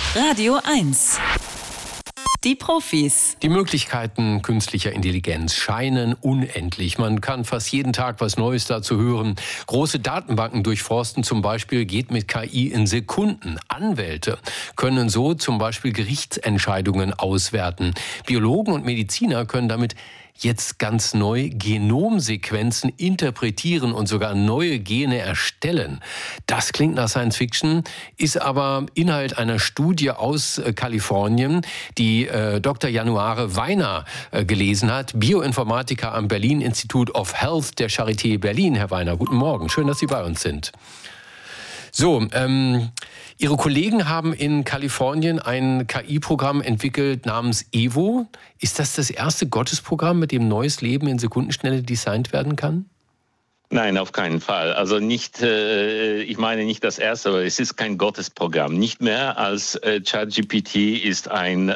Radio 1. Die Profis. Die Möglichkeiten künstlicher Intelligenz scheinen unendlich. Man kann fast jeden Tag was Neues dazu hören. Große Datenbanken durchforsten zum Beispiel geht mit KI in Sekunden. Anwälte können so zum Beispiel Gerichtsentscheidungen auswerten. Biologen und Mediziner können damit jetzt ganz neu Genomsequenzen interpretieren und sogar neue Gene erstellen. Das klingt nach Science Fiction, ist aber Inhalt einer Studie aus Kalifornien, die Dr. Januare Weiner gelesen hat, Bioinformatiker am Berlin Institute of Health der Charité Berlin. Herr Weiner, guten Morgen. Schön, dass Sie bei uns sind. So, Ihre Kollegen haben in Kalifornien ein KI-Programm entwickelt namens Evo. Ist das erste Gottesprogramm, mit dem neues Leben in Sekundenschnelle designt werden kann? Nein, auf keinen Fall. Also nicht, ich meine nicht das erste, aber es ist kein Gottesprogramm. Nicht mehr als ChatGPT ist ein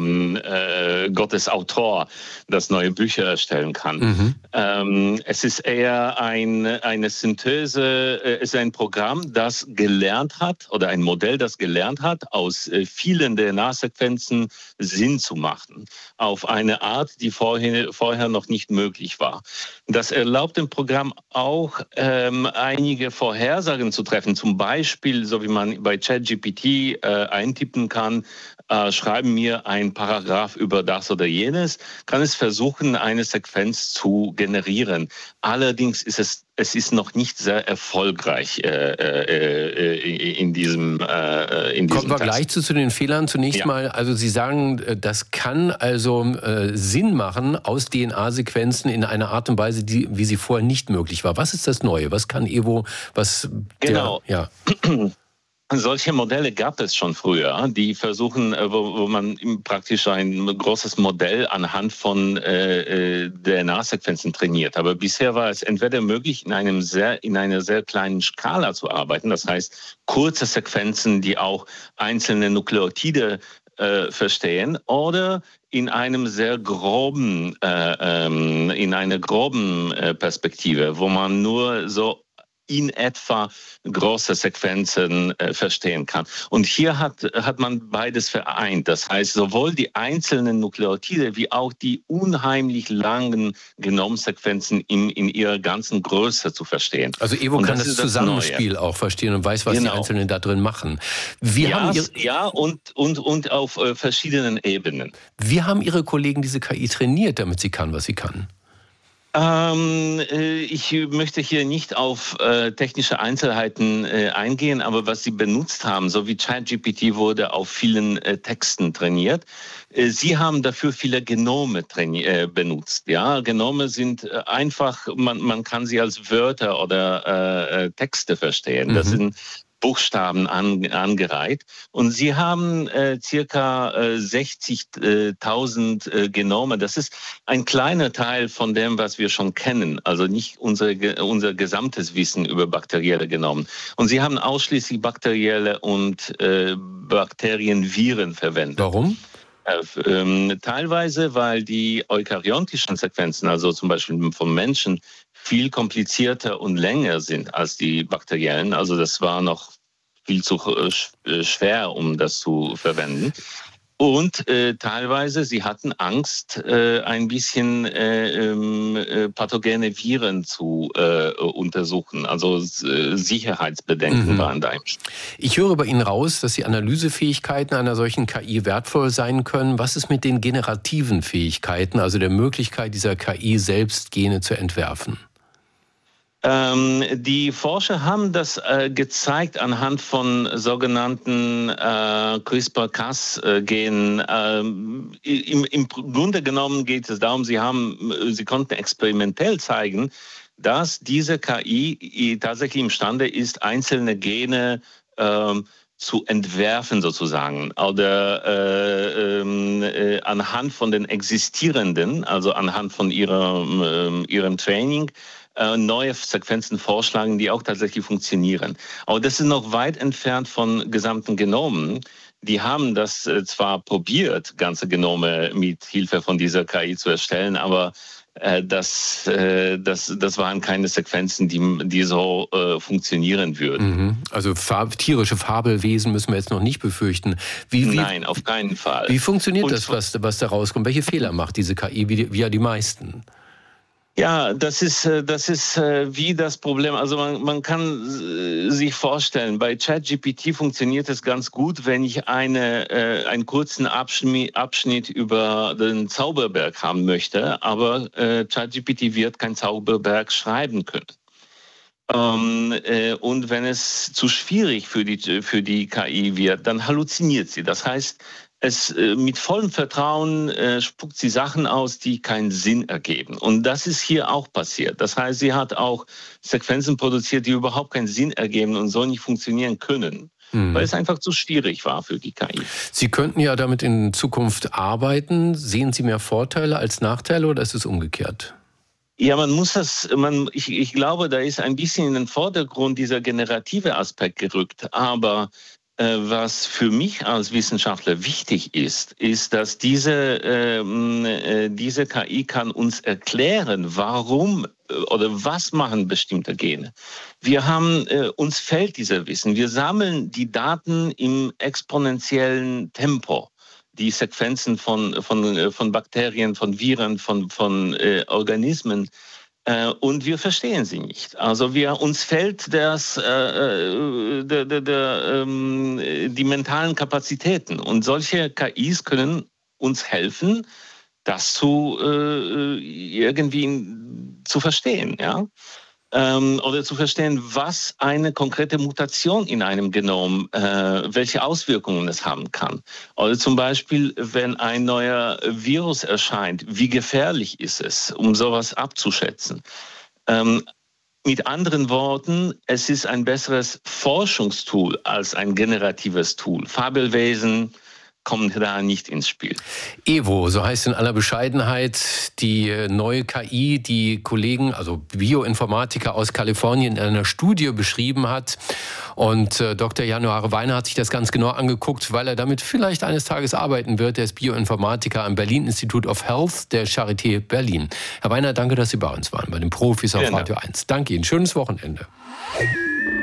Gottesautor, das neue Bücher erstellen kann. Es ist eher eine Synthese, es ist ein Programm, das gelernt hat, oder ein Modell, das gelernt hat, aus vielen DNA-Sequenzen Sinn zu machen. Auf eine Art, die vorher noch nicht möglich war. Das erlaubt dem Programm auch einige Vorhersagen zu treffen. Zum Beispiel, so wie man bei ChatGPT eintippen kann, schreiben mir ein Paragraph über das oder jenes, kann es versuchen, eine Sequenz zu generieren. Allerdings ist es ist noch nicht sehr erfolgreich in diesem Kommen wir Test. gleich zu den Fehlern. Zunächst mal, also Sie sagen, das kann also Sinn machen aus DNA-Sequenzen in einer Art und Weise, wie sie vorher nicht möglich war. Was ist das Neue? Was kann Evo? Genau. Solche Modelle gab es schon früher, die versuchen, wo man praktisch ein großes Modell anhand von DNA-Sequenzen trainiert. Aber bisher war es entweder möglich, in einer sehr kleinen Skala zu arbeiten, das heißt kurze Sequenzen, die auch einzelne Nukleotide verstehen, oder in einem sehr groben, in einer groben Perspektive, wo man nur so in etwa große Sequenzen verstehen kann. Und hier hat man beides vereint. Das heißt, sowohl die einzelnen Nukleotide wie auch die unheimlich langen Genomsequenzen in ihrer ganzen Größe zu verstehen. Also Evo kann das Zusammenspiel auch verstehen und weiß, was die Einzelnen da drin machen. Und auf verschiedenen Ebenen. Wie haben Ihre Kollegen diese KI trainiert, damit sie kann, was sie kann? Ich möchte hier nicht auf technische Einzelheiten eingehen, aber was Sie benutzt haben, so wie ChatGPT wurde auf vielen Texten trainiert, Sie haben dafür viele Genome benutzt. Ja, Genome sind einfach, man kann sie als Wörter oder Texte verstehen. Das sind Buchstaben angereiht. Und sie haben circa 60.000 Genome. Das ist ein kleiner Teil von dem, was wir schon kennen. Also nicht unser gesamtes Wissen über bakterielle Genome. Und sie haben ausschließlich bakterielle und Bakterienviren verwendet. Warum? Teilweise, weil die eukaryontischen Sequenzen, also zum Beispiel von Menschen, viel komplizierter und länger sind als die bakteriellen. Also das war noch viel zu schwer, um das zu verwenden. Und teilweise, sie hatten Angst, ein bisschen pathogene Viren zu untersuchen. Also Sicherheitsbedenken waren da. Ich höre bei Ihnen raus, dass die Analysefähigkeiten einer solchen KI wertvoll sein können. Was ist mit den generativen Fähigkeiten, also der Möglichkeit dieser KI selbst Gene zu entwerfen? Die Forscher haben das gezeigt anhand von sogenannten CRISPR-Cas-Genen. Im Grunde genommen geht es darum, sie konnten experimentell zeigen, dass diese KI tatsächlich imstande ist, einzelne Gene zu entwerfen sozusagen oder anhand von den existierenden, also anhand von ihrem Training, neue Sequenzen vorschlagen, die auch tatsächlich funktionieren. Aber das ist noch weit entfernt von gesamten Genomen. Die haben das zwar probiert, ganze Genome mit Hilfe von dieser KI zu erstellen, aber das waren keine Sequenzen, die so funktionieren würden. Also tierische Fabelwesen müssen wir jetzt noch nicht befürchten. Nein, auf keinen Fall. Wie funktioniert das, was da rauskommt? Welche Fehler macht diese KI, wie ja die meisten? Ja, das ist wie das Problem. Also man kann sich vorstellen, bei ChatGPT funktioniert es ganz gut, wenn ich einen kurzen Abschnitt über den Zauberberg haben möchte, aber ChatGPT wird kein Zauberberg schreiben können. Und wenn es zu schwierig für die KI wird, dann halluziniert sie. Das heißt, mit vollem Vertrauen spuckt sie Sachen aus, die keinen Sinn ergeben. Und das ist hier auch passiert. Das heißt, sie hat auch Sequenzen produziert, die überhaupt keinen Sinn ergeben und so nicht funktionieren können, weil es einfach zu schwierig war für die KI. Sie könnten ja damit in Zukunft arbeiten. Sehen Sie mehr Vorteile als Nachteile oder ist es umgekehrt? Ja, ich glaube, da ist ein bisschen in den Vordergrund dieser generative Aspekt gerückt, aber was für mich als Wissenschaftler wichtig ist, dass diese KI kann uns erklären, warum oder was machen bestimmte Gene. Uns fehlt dieser Wissen. Wir sammeln die Daten im exponentiellen Tempo. Die Sequenzen von Bakterien, von Viren, von Organismen. Und wir verstehen sie nicht. Also uns fehlt die mentalen Kapazitäten. Und solche KIs können uns helfen, das irgendwie zu verstehen, ja. Oder zu verstehen, was eine konkrete Mutation in einem Genom, welche Auswirkungen es haben kann. Oder zum Beispiel, wenn ein neuer Virus erscheint, wie gefährlich ist es, um sowas abzuschätzen. Mit anderen Worten, es ist ein besseres Forschungstool als ein generatives Tool. Fabelwesen kommen da nicht ins Spiel. Evo, so heißt in aller Bescheidenheit die neue KI, die Kollegen, also Bioinformatiker aus Kalifornien in einer Studie beschrieben hat. Und Dr. Januar Weiner hat sich das ganz genau angeguckt, weil er damit vielleicht eines Tages arbeiten wird. Er ist Bioinformatiker am Berlin Institute of Health der Charité Berlin. Herr Weiner, danke, dass Sie bei uns waren, bei den Profis auf Radio 1. Danke Ihnen. Schönes Wochenende.